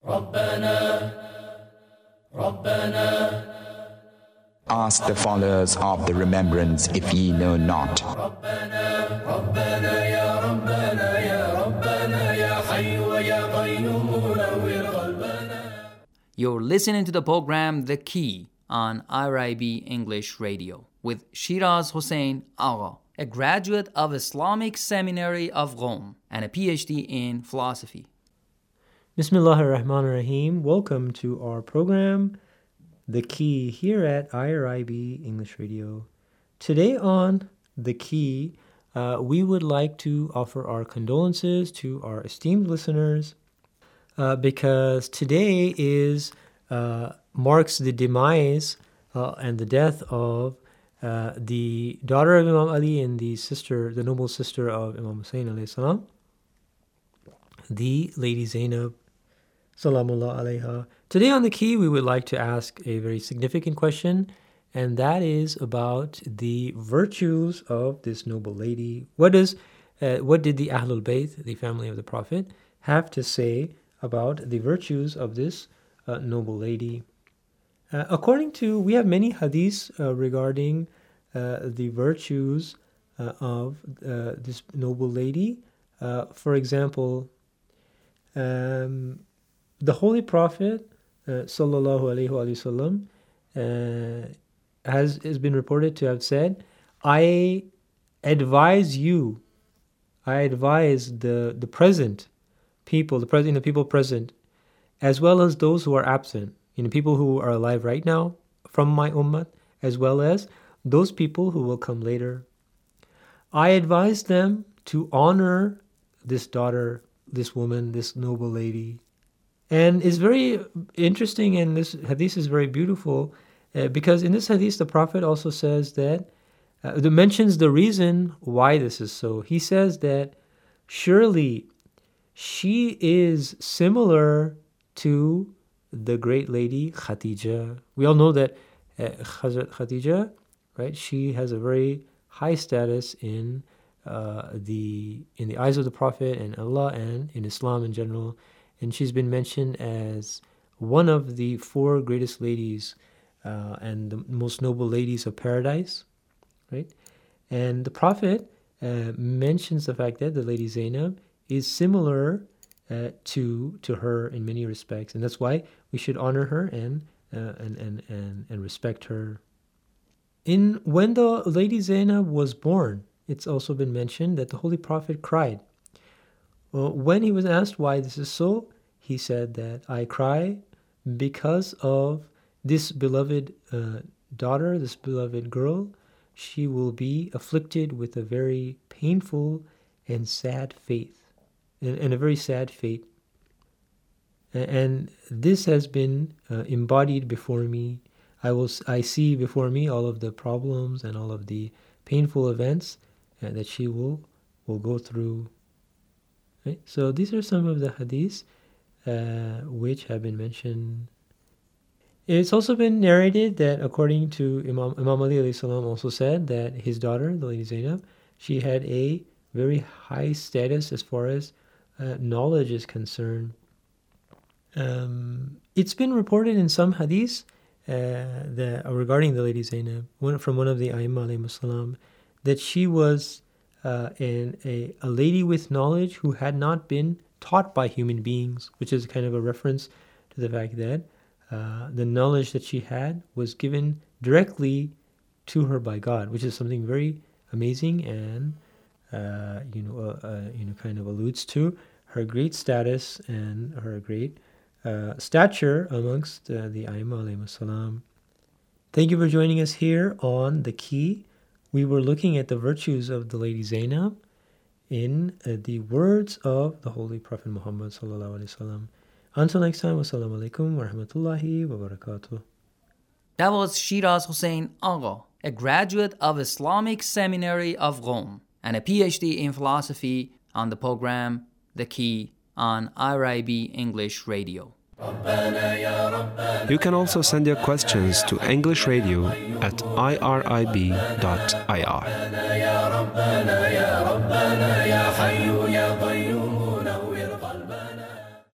Ask the followers of the remembrance if ye know not. You're listening to the program The Key on IRIB English Radio with Shiraz Hossein Agha, a graduate of Islamic Seminary of Rome and a PhD in philosophy. Bismillahir Rahmanir Rahim. Welcome to our program The Key here at IRIB English Radio. Today on The Key, we would like to offer our condolences to our esteemed listeners because today marks the demise and the death of the daughter of Imam Ali and the noble sister of Imam Hussein alayhi salam, the Lady Zainab Salamullah alayha. Today on The Key, we would like to ask a very significant question, and that is about the virtues of this noble lady. What did the Ahlul Bayt, the family of the Prophet, have to say about the virtues of this noble lady? We have many hadiths regarding the virtues of this noble lady. For example, the Holy Prophet sallallahu alaihi wasallam has been reported to have said, I advise the present people, the people present, as well as those who are absent, people who are alive right now from my ummah, as well as those people who will come later. I advise them to honor this daughter, this woman, this noble lady. And it's very interesting, and this hadith is very beautiful, because in this hadith, the Prophet also says that, mentions the reason why this is so. He says that surely she is similar to the great lady Khadija. We all know that Hazrat Khadija, right? She has a very high status in the eyes of the Prophet and Allah and in Islam in general. And she's been mentioned as one of the 4 greatest ladies and the most noble ladies of paradise, right? And the Prophet mentions the fact that the Lady Zainab is similar to her in many respects, and that's why we should honor her and respect her. When the Lady Zainab was born, it's also been mentioned that the Holy Prophet cried. When he was asked why this is so, he said that I cry because of this beloved daughter, this beloved girl. She will be afflicted with a very painful and sad fate, and a very sad fate. And this has been embodied before me. I see before me all of the problems and all of the painful events that she will go through. Right? So these are some of the hadiths which have been mentioned. It's also been narrated that according to Imam Ali alayhi salam also said that his daughter, the Lady Zainab, she had a very high status as far as knowledge is concerned. It's been reported in some hadiths regarding the Lady Zainab, from one of the Aimma alayhi salam, that she was a lady with knowledge who had not been taught by human beings, which is kind of a reference to the fact that the knowledge that she had was given directly to her by God, which is something very amazing and kind of alludes to her great status and her great stature amongst the Aimma alayhi salam. Thank you for joining us here on The Key. We were looking at the virtues of the Lady Zainab in the words of the Holy Prophet Muhammad sallallahu alaihi wasallam. Until next time, wassalamu alaikum wa rahmatullahi wa barakatuh. That was Shiraz Hossein Agha, a graduate of Islamic Seminary of Rome and a PhD in philosophy, on the program The Key on IRIB English Radio. You can also send your questions to English Radio at irib.ir.